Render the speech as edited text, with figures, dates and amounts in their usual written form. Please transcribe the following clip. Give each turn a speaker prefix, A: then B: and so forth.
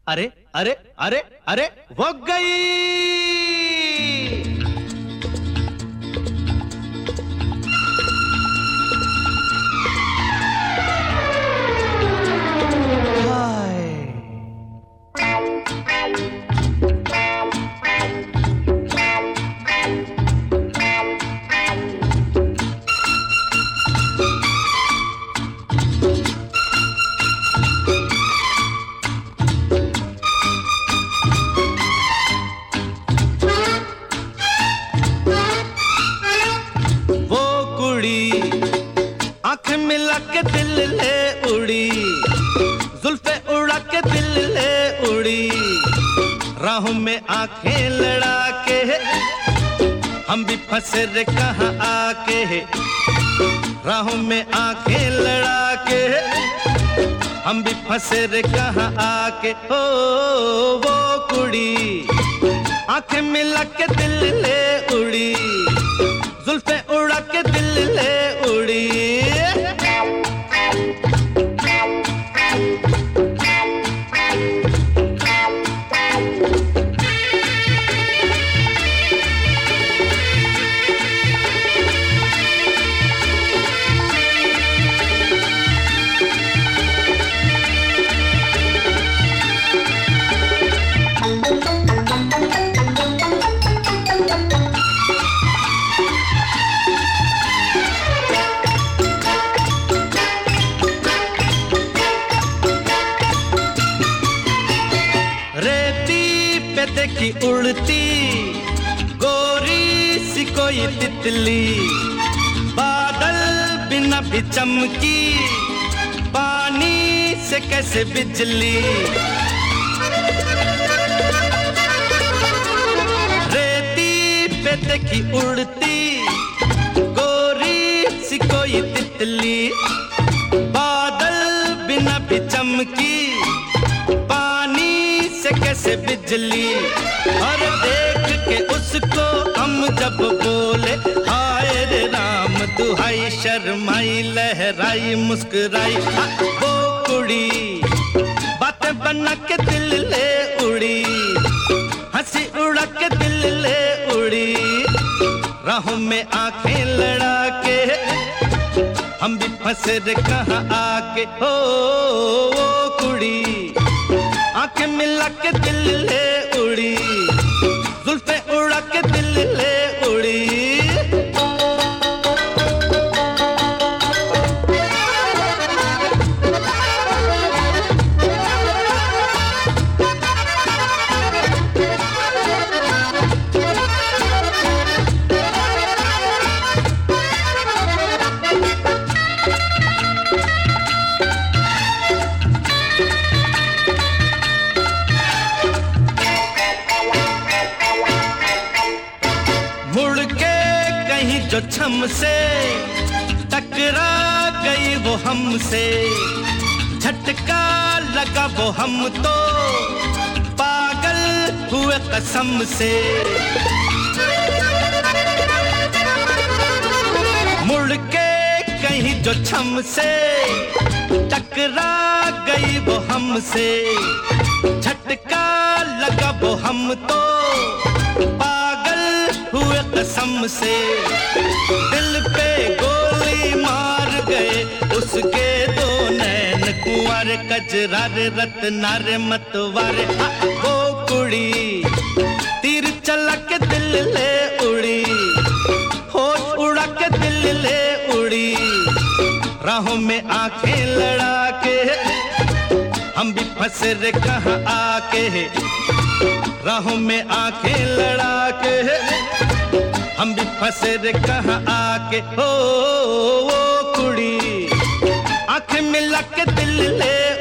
A: अरे अरे अरे अरे वो गई। आंखें मिला के दिल ले उड़ी, जुल्फे उड़ा के दिल ले उड़ी, राहों में आंखें लड़ा के हम भी फंसे रे कहाँ आके, राहों में आंखें लड़ा के हम भी फंसे रे कहाँ आके। ओ वो कुड़ी आंखें मिला के दिल ले उड़ी, जुल्फे उड़ा के दिल ले उड़ी। देखी उड़ती गोरी सी कोई तितली, बादल बिना भी चमकी, पानी से कैसे बिजली। रेती पे देखी उड़ती गोरी सी कोई तितली, बादल बिना भी चमकी, कैसे बिजली। और देख के उसको हम जब बोले हाय रे राम, दुहाई शर्माई लहराई मुस्कुराई, वो कुड़ी बातें बना के दिल ले उड़ी, हंसी उड़ा के दिल ले उड़ी, राहों में आंखें लड़ा के हम भी फंसे रे कहाँ आके। हो वो कुड़ी आंखें मिला के दिल ले उड़ी, जुल्फे उड़ा के दिल ले उड़ी। जो छम से टकरा गई वो हमसे, झटका लगा वो हम तो पागल हुए कसम से। मुड़ के कहीं जो छम से टकरा गई वो हमसे, झटका लगा वो हम तो पागल हुए कसम से। दिल पे गोली मार गए उसके दो नैन, कुंवर कजरार रत्नार मतवार, वो कुड़ी तीर चला के दिल ले उड़ी, होश उड़ा के दिल ले उड़ी, राहों में आंखें लड़ा के हम भी फंसे रे कहाँ आके, राहों में आंखें लड़ा के हम भी फंसे रे कहाँ आके। हो वो कुड़ी आंखें मिला के दिल ले